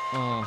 Yeah.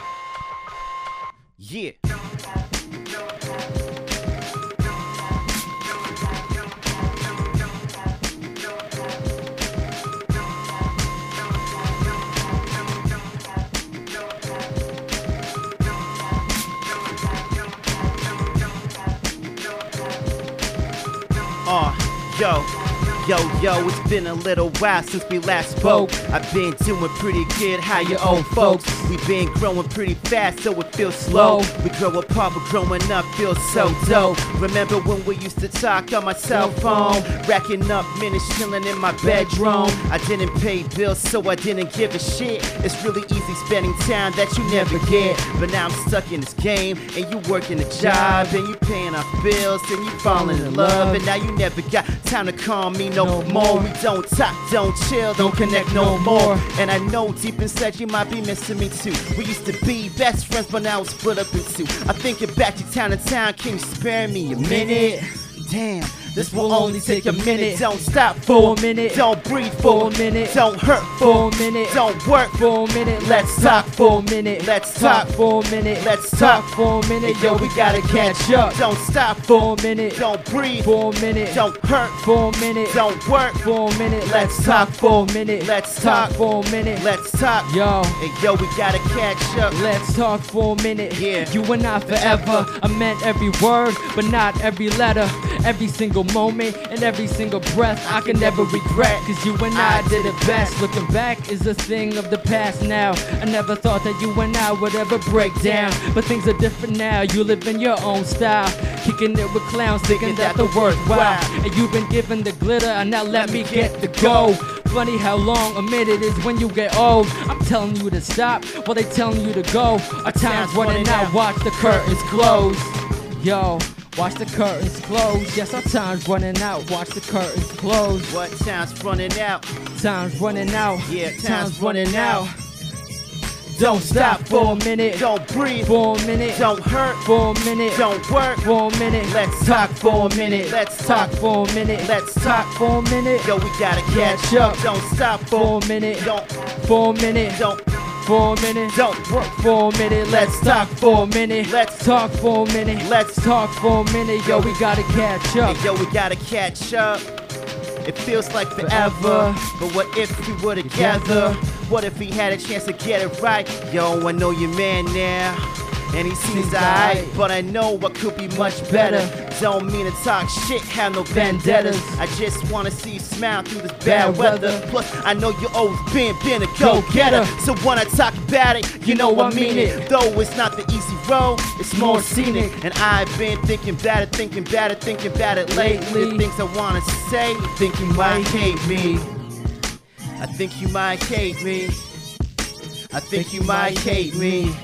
Yo, it's been a little while since we last spoke. I've been doing pretty good, how your old folks? We've been growing pretty fast, so it feels slow. We grow apart, but growing up feels so dope. Remember when we used to talk on my cell phone? Racking up minutes, chilling in my bedroom. I didn't pay bills, so I didn't give a shit. It's really easy spending time that you never get. But now I'm stuck in this game, and you working a job, and you paying off bills, and you falling in love. And now you never got time to call me no more. We don't talk, don't chill, don't connect no more. And I know deep inside you might be missing me too. We used to be best friends, but now we're split up in two. I'm thinking back to town, can you spare me a minute? Damn, this will only take a minute. Don't stop for a minute. Don't breathe for a minute. Don't hurt for a minute. Don't work for a minute. Let's talk for a minute. Let's talk for a minute. Let's talk for a minute. Yo, we gotta catch up. Don't stop for a minute. Don't breathe for a minute. Don't hurt for a minute. Don't work for a minute. Let's talk for a minute. Let's talk for a minute. Let's talk. Yo, and yo, we gotta catch up. Let's talk for a minute. Yeah. You and I forever. I meant every word, but not every letter. Every single moment and every single breath I can never regret, cause you and I did it best. Looking back is a thing of the past now. I never thought that you and I would ever break down, but things are different now. You live in your own style, kicking it with clowns, thinking that the worthwhile. And you've been given the glitter, and now let me get the gold. Funny how long a minute is when you get old. I'm telling you to stop while they telling you to go. Our time's running out, watch the curtains close. Yo, watch the curtains close. Yes, our time's running out. Watch the curtains close. What? Time's running out. Time's running out. Yeah, time's running out. Don't stop for a minute. Don't breathe for a minute. Don't hurt for a minute. Don't work for a minute. Let's talk for a minute. Let's talk for a minute. Let's talk for a minute. Yo, we gotta catch up. Don't stop for a minute. Don't for a minute. Don't for a minute. Don't work for a minute. Let's talk for a minute. Let's talk for a minute. Let's talk for a minute. Yo, we gotta catch up. Hey, yo, we gotta catch up. It feels like forever, but what if we were together? What if we had a chance to get it right? Yo, I know your man now, and he seems alright, but I know what could be much better. Don't mean to talk shit, have no vendettas. I just wanna see you smile through this bad weather. Plus, I know you always been a go-getter. So when I talk about it, you know I mean it. Though it's not the easy road, it's more scenic. And I've been thinking about it, thinking about it lately. The things I wanna say, think you might hate me. I think you might hate me. I think you might hate me.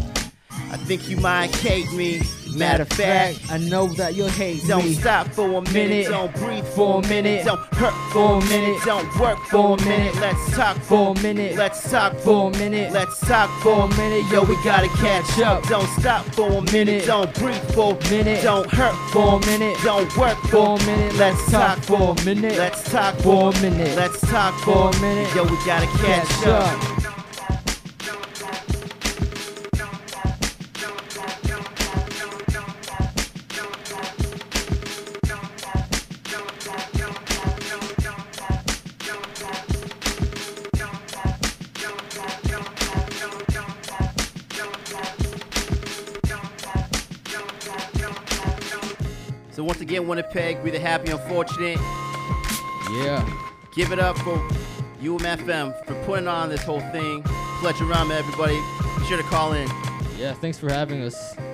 I think you might hate me. Matter of fact, I know that you'll hate me. Don't stop for a minute. Don't breathe for a minute. Don't hurt for a minute. Don't work for a minute. Let's talk for a minute. Let's talk for a minute. Let's talk for a minute. Yo, we gotta catch up. Don't stop for a minute. Don't breathe for a minute. Don't hurt for a minute. Don't work for a minute. Let's talk for a minute. Let's talk for a minute. Let's talk for a minute. Yo, we gotta catch up. So once again, Winnipeg, be the happy unfortunate. Yeah. Give it up for UMFM for putting on this whole thing. Pledge around, everybody. Be sure to call in. Yeah, thanks for having us.